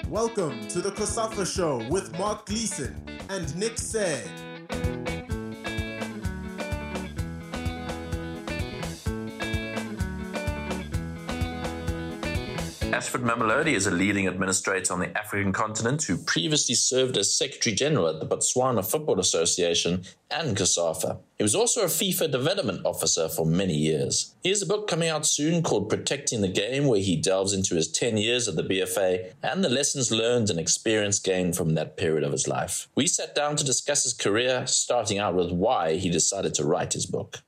Welcome to the COSAFA Show with Mark Gleeson and Nick Said. Ashford Mamelodi is a leading administrator on the African continent who previously served as Secretary General at the Botswana Football Association and COSAFA. He was also a FIFA Development Officer for many years. He has a book coming out soon called Protecting the Game, where he delves into his 10 years at the BFA and the lessons learned and experience gained from that period of his life. We sat down to discuss his career, starting out with why he decided to write his book.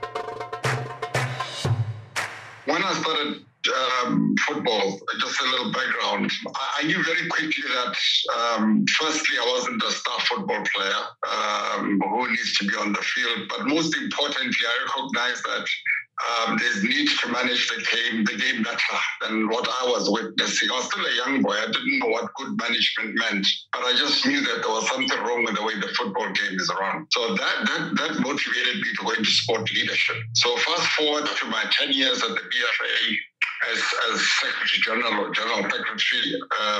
When I started football, just a little background, I knew very quickly that firstly, I wasn't a star football player who needs to be on the field, but most importantly, I recognized that there's need to manage the game better than what I was witnessing. I was still a young boy. I didn't know what good management meant, but I just knew that there was something wrong with the way the football game is run. So that motivated me to go into sport leadership. So fast forward to my 10 years at the BFA, as Secretary General or General Secretary,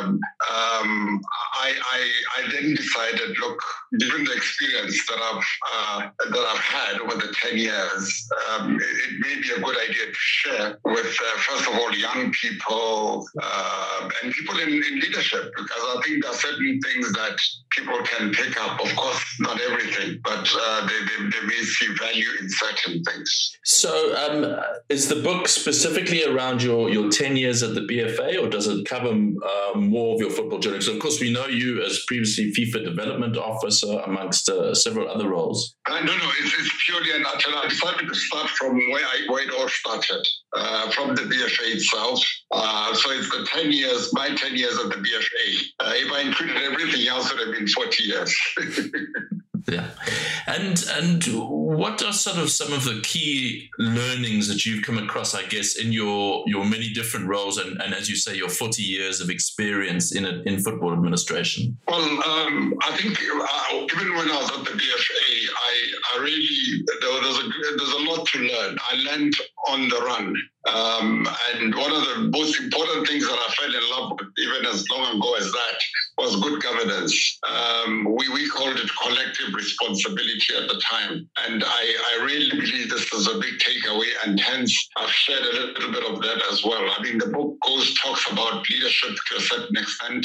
I then decided, look, given the experience that I've had over the 10 years, it may be a good idea to share with, first of all, young people and people in leadership, because I think there are certain things that people can pick up. Of course, not everything, but they may see value in certain things. So is the book specifically around your 10 years at the BFA, or does it cover more of your football journey? So, of course, we know you as previously FIFA Development Officer amongst several other roles. No, it's purely an utter. I decided to start from where it all started, from the BFA itself. So it's the 10 years, my 10 years at the BFA. If I included everything else, it would have been 40 years. Yeah. And what are sort of some of the key learnings that you've come across, I guess, in your many different roles and as you say, your 40 years of experience in football administration? Well, I think even when I was at the BFA, I really, there's a lot to learn. I learned on the run. And one of the most important things that I fell in love with, even as long ago as that, was good governance. We called it collective responsibility at the time. And I really believe this is a big takeaway, and hence I've shared a little bit of that as well. I mean, the book talks about leadership to a certain extent.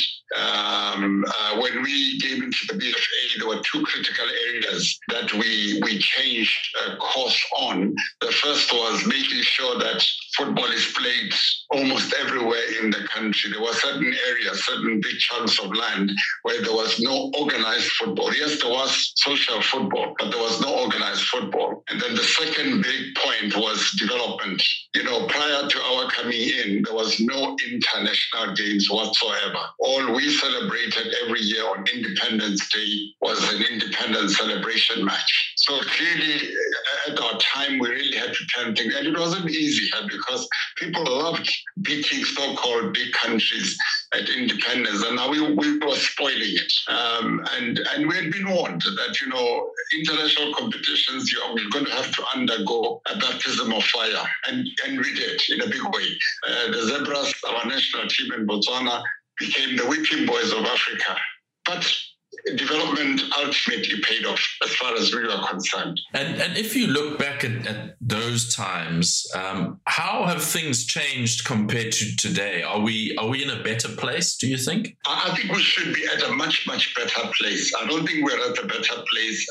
When we came into the BFA, there were two critical areas that we changed course on. The first was making sure that football is played almost everywhere in the country. There were certain areas, certain big chunks of land where there was no organized football. Yes, there was social football, but there was no organized football. And then the second big point was development. You know, prior to our coming in, there was no international games whatsoever. All we celebrated every year on Independence Day was an independence celebration match. So clearly, at our time, we really had to turn things, and it wasn't easy because people loved beating so-called big countries at independence, and now we were spoiling it. And we had been warned that, you know, international competitions, you're going to have to undergo a baptism of fire, and we did in a big way. The Zebras, our national team in Botswana, became the whipping boys of Africa. But development ultimately paid off as far as we were concerned. And if you look back at those times, how have things changed compared to today? Are we in a better place, do you think? I think we should be at a much, much better place. I don't think we're at a better place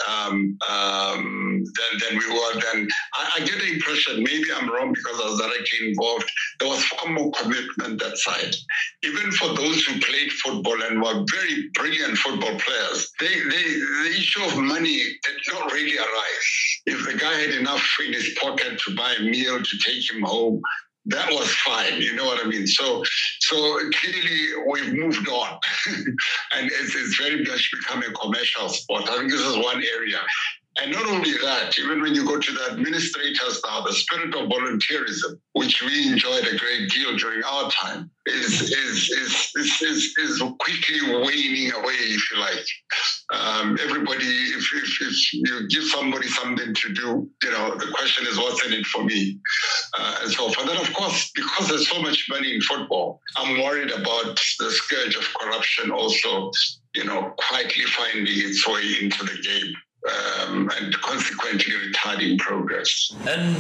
than we were then. I get the impression, maybe I'm wrong because I was directly involved, there was far more commitment that side. Even for those who played football and were very brilliant football players, the issue of money did not really arise. If the guy had enough in his pocket to buy a meal to take him home, that was fine, you know what I mean? So clearly we've moved on and it's very much become a commercial sport. I think this is one area. And not only that, even when you go to the administrators now, the spirit of volunteerism, which we enjoyed a great deal during our time, is quickly waning away, if you like. Everybody, if you give somebody something to do, the question is, what's in it for me? And so forth. Then, of course, because there's so much money in football, I'm worried about the scourge of corruption also, quietly finding its way into the game. And consequently retarding progress.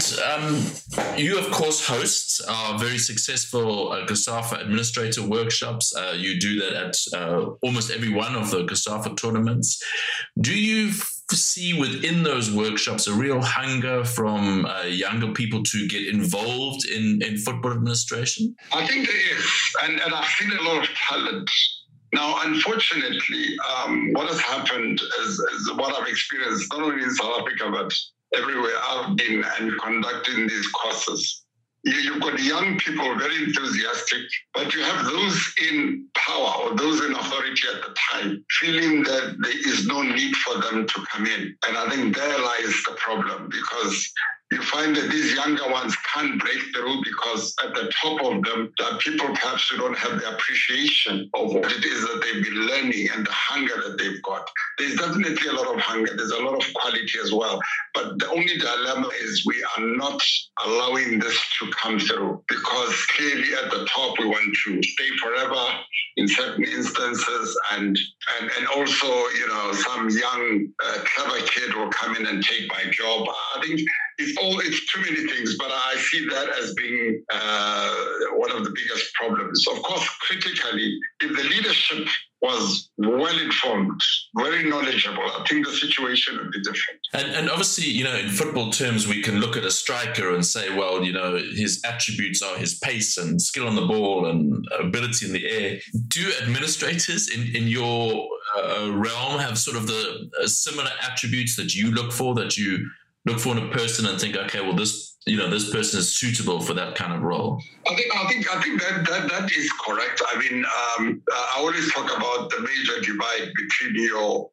And you, of course, host our very successful COSAFA administrator workshops. You do that at almost every one of the COSAFA tournaments. Do you see within those workshops a real hunger from younger people to get involved in football administration? I think there is, and I've seen a lot of talent. Now, unfortunately, what has happened is what I've experienced, not only in South Africa, but everywhere I've been and conducting these courses. You've got young people, very enthusiastic, but you have those in power or those in authority at the time feeling that there is no need for them to come in. And I think there lies the problem, because you find that these younger ones can't break through because at the top of them, there are people perhaps who don't have the appreciation of what it is that they've been learning and the hunger that they've got. There's definitely a lot of hunger. There's a lot of quality as well. But the only dilemma is we are not allowing this to come through, because clearly at the top, we want to stay forever in certain instances. And also, some young, clever kid will come in and take my job. I think it's too many things, but I see that as being one of the biggest problems. Of course, critically, if the leadership was well-informed, very knowledgeable, I think the situation would be different. And obviously, in football terms, we can look at a striker and say, well, his attributes are his pace and skill on the ball and ability in the air. Do administrators in your realm have sort of the similar attributes that you look for in a person and think, okay, well, this person is suitable for that kind of role? I think that is correct. I mean, I always talk about the major divide between your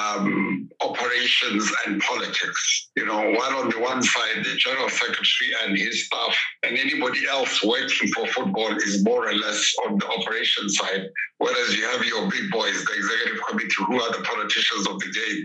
operations and politics. While on the one side, the general secretary and his staff and anybody else working for football is more or less on the operations side, whereas you have your big boys, the executive committee, who are the politicians of the game.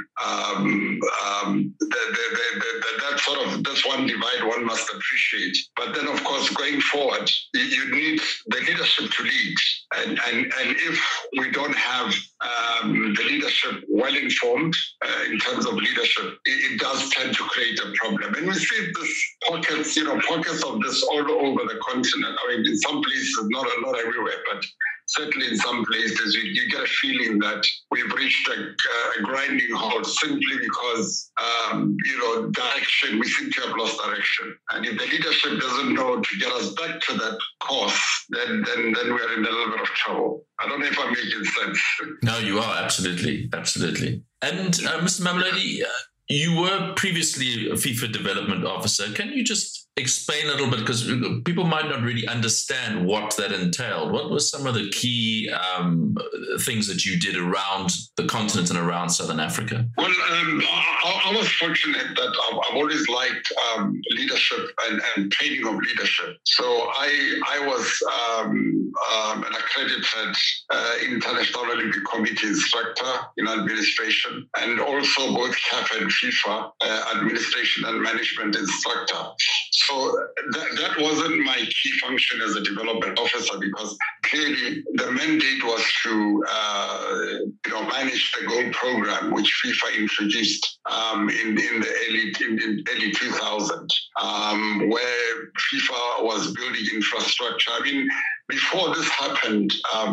That's one divide one must appreciate. But then, of course, going forward, you need the leadership to lead. And if we don't have the leadership well-informed in terms of leadership, it does tend to create a problem. And we see this pockets of this all over the continent. I mean, in some places, not everywhere, but certainly in some places, you get a feeling that we've reached a grinding halt simply because, direction, we seem to have lost direction. And if the leadership doesn't know to get us back to that course, then we're in a little bit of trouble. I don't know if I'm making sense. No, you are, absolutely. Absolutely. And Mr. Mamelodi, you were previously a FIFA development officer. Can you just explain a little bit, because people might not really understand what that entailed. What were some of the key things that you did around the continent and around Southern Africa? Well, I was fortunate that I've always liked leadership and training of leadership. So I was an accredited International Olympic Committee instructor in administration, and also both CAF and FIFA administration and management instructor. So that wasn't my key function as a development officer, because clearly the mandate was to manage the gold program, which FIFA introduced in the early 2000s, where FIFA was building infrastructure. I mean, before this happened,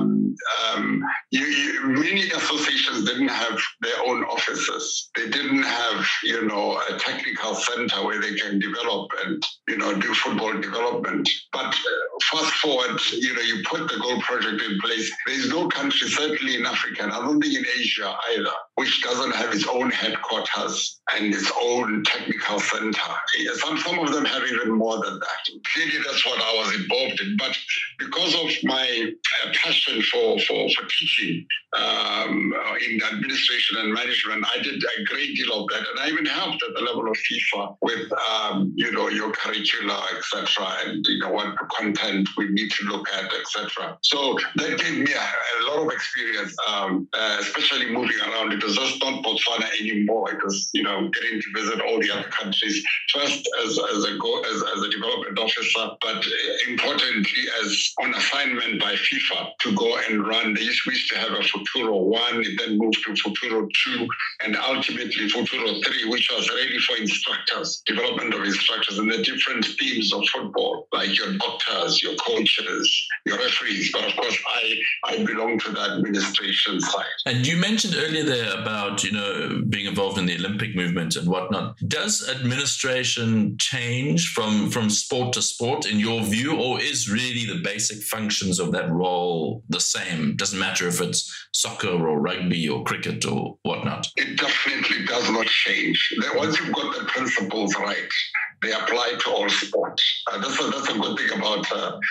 many associations didn't have their own offices. They didn't have, a technical center where they can develop and, do football development. But fast forward, you put the gold project in place. There's no country, certainly in Africa, and I don't think in Asia either, which doesn't have its own headquarters and its own technical center. Some of them have even more than that. Clearly, that's what I was involved in. But because of my passion for teaching in administration and management, I did a great deal of that. And I even helped at the level of FIFA with, your curricula, etc., and, what content we need to look at, etc. So that gave me a lot of experience, especially moving around. In it was just not Botswana anymore. It was, getting to visit all the other countries, first as a development officer, but importantly as on assignment by FIFA to go and run. We used to have a Futuro 1, it then moved to Futuro 2, and ultimately Futuro 3, which was ready for instructors, development of instructors in the different themes of football, like your doctors, your coaches, your referees. But of course, I belong to the administration side. And you mentioned earlier there about, being involved in the Olympic movement and whatnot. Does administration change from sport to sport in your view, or is really the basic functions of that role the same? Doesn't matter if it's soccer or rugby or cricket or whatnot. It definitely does not change. Once you've got the principles right, they apply to all sports. That's a good thing about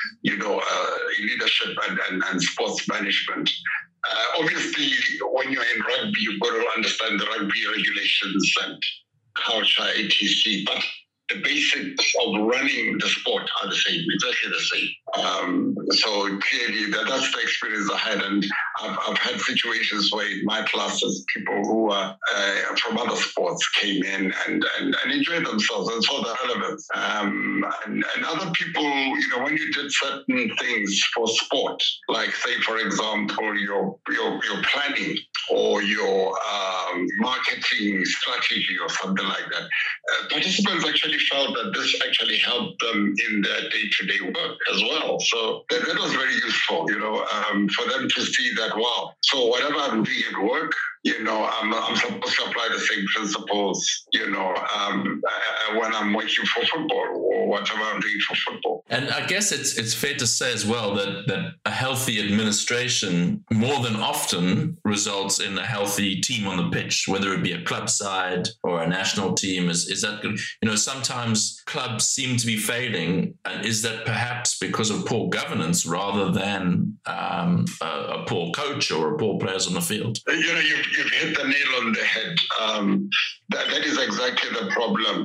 leadership and sports management. Obviously, when you're in rugby, you've got to understand the rugby regulations and culture, etc. But the basics of running the sport are the same, exactly the same. So clearly, that's the experience I had, and I've had situations where in my classes, people who are from other sports came in and enjoyed themselves and saw the relevance. And other people, when you did certain things for sport, like say for example, your planning or your marketing strategy or something like that, participants actually felt that this actually helped them in their day-to-day work as well. So that was very useful, for them to see that, wow, so whatever I'm doing at work, I'm supposed to apply the same principles, when I'm working for football or whatever I'm doing for football. And I guess it's fair to say as well that a healthy administration more than often results in a healthy team on the pitch, whether it be a club side or a national team. Is that good? Sometimes clubs seem to be failing, and is that perhaps because of poor governance rather than a poor coach or poor players on the field? You've hit the nail on the head. That is exactly the problem.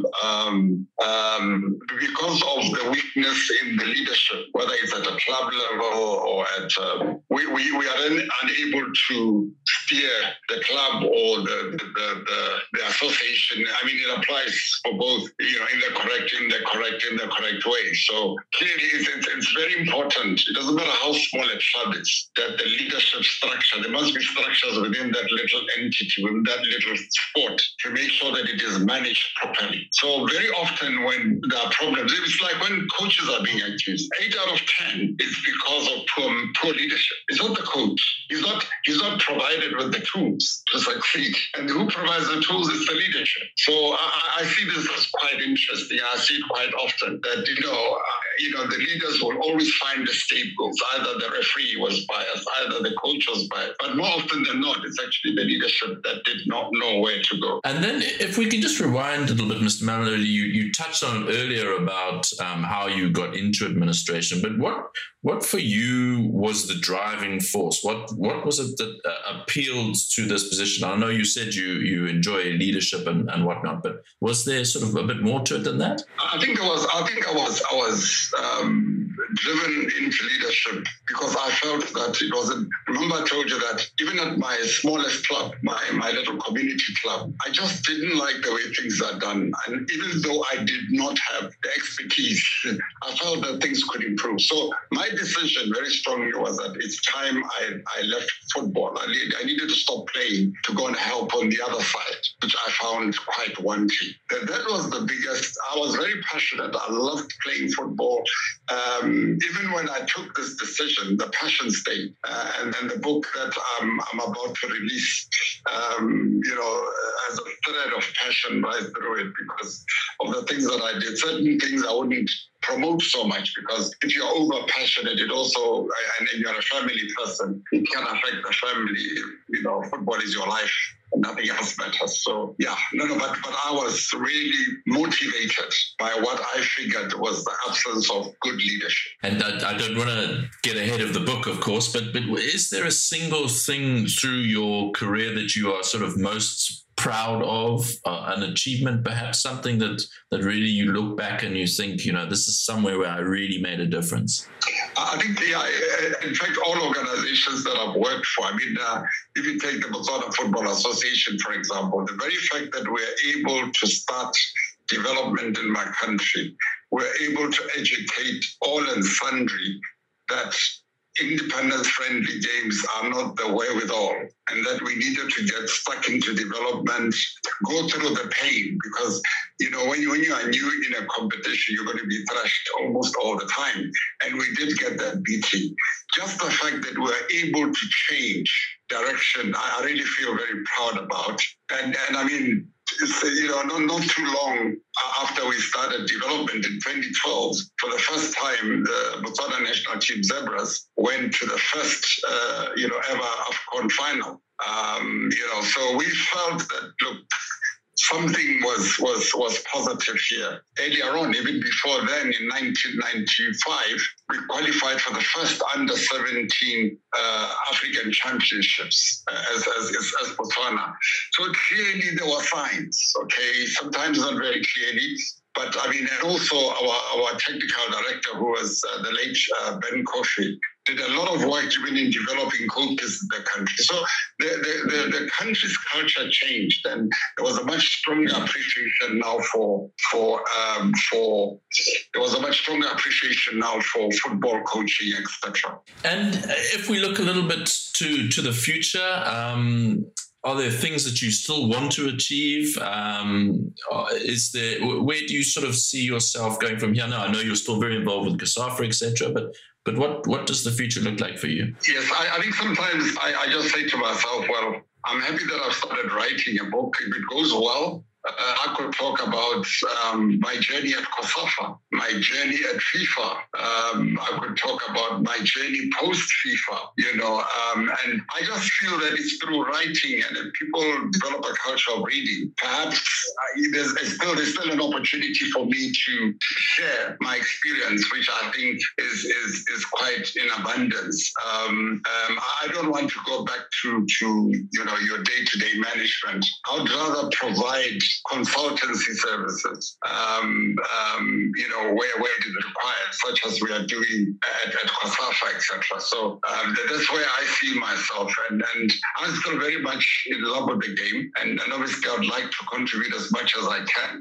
Because of the weakness in the leadership, whether it's at a club level or at, we are unable to steer the club or the association. I mean, it applies for both, in the correct way. So clearly, it's very important. It doesn't matter how small a club is, that the leadership structure, there must be structures within that little entity, within that little sport, to make sure that it is managed properly. So very often when there are problems, it's like when coaches are being accused, 8 out of 10 is because of poor leadership. It's not the coach. He's not provided with the tools to succeed. And who provides the tools is the leadership. So I see this as quite interesting. I see it quite often that, the leaders will always find the scapegoats. Either the referee was biased, either the coach was biased. But more often than not, it's actually the leadership that did not know where to go. And then if we can just rewind a little bit, Mr. Mamelodi, you touched on earlier about how you got into administration, but what for you was the driving force? What was it that appealed to this position? I know you said you enjoy leadership and whatnot, but was there sort of a bit more to it than that? I think I was driven into leadership because I felt that it wasn't. Remember, I told you that even at my smallest club, my little community club, I just didn't like the way things are done. And even though I did not have the expertise, I felt that things could improve. So my decision very strongly was that it's time I left football. I needed to stop playing to go and help on the other side, which I found quite wanting. That was the biggest. I was very passionate. I loved playing football. Even when I took this decision, the passion stayed. And the book that I'm about to release, has a thread of passion right through it because of the things that I did. Certain things I wouldn't promote so much because if you're over passionate, it also, and you're a family person, it can affect the family. Football is your life. Nothing else matters. So but I was really motivated by what I figured was the absence of good leadership. And I don't want to get ahead of the book, of course, but is there a single thing through your career that you are sort of most proud of, an achievement, perhaps something that really you look back and you think, this is somewhere where I really made a difference? I think, in fact, all organizations that I've worked for, if you take the Botswana Football Association, for example, the very fact that we're able to start development in my country, we're able to educate all and sundry that independence-friendly games are not the wherewithal, and that we needed to get stuck into development, go through the pain, because when you are new in a competition, you're going to be thrashed almost all the time, and we did get that beating. Just the fact that we're able to change direction, I really feel very proud about, and not too long after we started development in 2012, for the first time, the Botswana national team Zebras went to the first, ever AFCON final. So we felt that, look, something was positive here. Earlier on, even before then, in 1995, we qualified for the first under-17 African Championships as Botswana. So clearly there were signs, okay? Sometimes not very clearly, but and also our technical director, who was the late Ben Kofi, did a lot of work even in developing coaches in the country. So the country's culture changed, and there was a much stronger appreciation now for football coaching, etc. And if we look a little bit to the future, are there things that you still want to achieve? Where do you sort of see yourself going from here? Now, I know you're still very involved with COSAFA, etc., but what does the future look like for you? Yes, I think sometimes I just say to myself, well, I'm happy that I've started writing a book. If it goes well, I could talk about my journey at COSAFA, my journey at FIFA. I could talk about my journey post-FIFA, and I just feel that it's through writing, and if people develop a culture of reading, perhaps there's still an opportunity for me to share my experience, which I think is quite in abundance. I don't want to go back to your day-to-day management. I would rather provide consultancy services, where it is required, such as we are doing at COSAFA, etc. So that's where I see myself, and I'm still very much in love with the game, and obviously I'd like to contribute as much as I can.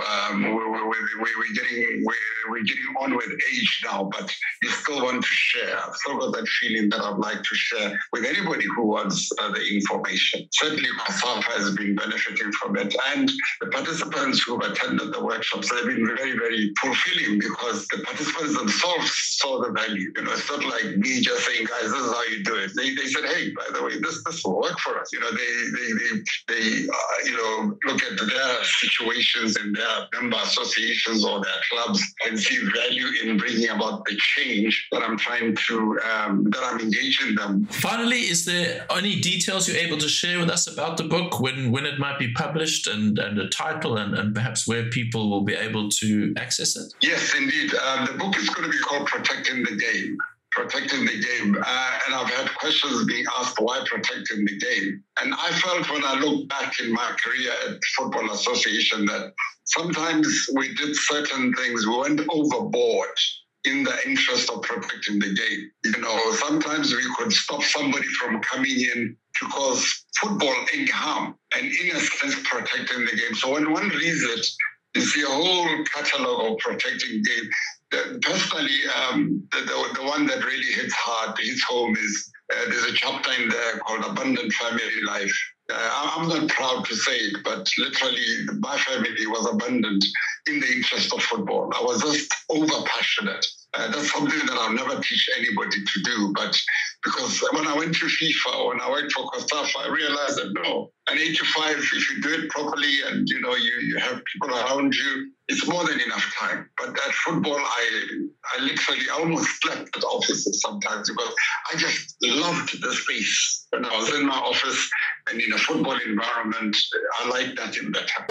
We're getting on with age now, but you still want to share. I've still got that feeling that I'd like to share with anybody who wants the information. Certainly COSAFA has been benefiting from it, and the participants who've attended the workshops have been very, very fulfilling, because the participants themselves saw the value. It's not like me just saying, guys, this is how you do it. They said, hey, by the way, this will work for us. They look at their situations in their member associations or their clubs and see value in bringing about the change that I'm trying to, that I'm engaging them. Finally, is there any details you're able to share with us about the book, when it might be published, and the title, and perhaps where people will be able to access it? Yes, indeed. The book is going to be called Protecting the Game. Protecting the Game. And I've had questions being asked, why protecting the game? And I felt, when I look back in my career at Football Association, that sometimes we did certain things, we went overboard in the interest of protecting the game. Sometimes we could stop somebody from coming in to cause football any harm, and in a sense protecting the game. So when one reads it, you see a whole catalogue of protecting game. Personally, the one that really hits home is there's a chapter in there called Abundant Family Life. I'm not proud to say it, but literally my family was abundant in the interest of football. I was just over-passionate. That's something that I'll never teach anybody to do. But because when I went to FIFA, when I worked for COSAFA, I realized that an 8 to 5, if you do it properly and you have people around you, it's more than enough time. But at football, I literally almost slept at offices sometimes, because I just loved the space. When I was in my office and in a football environment, I liked nothing better.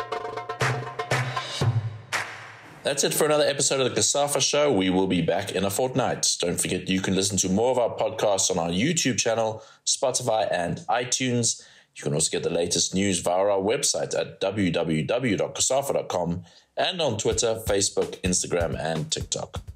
That's it for another episode of the COSAFA Show. We will be back in a fortnight. Don't forget, you can listen to more of our podcasts on our YouTube channel, Spotify, and iTunes. You can also get the latest news via our website at www.casafa.com and on Twitter, Facebook, Instagram, and TikTok.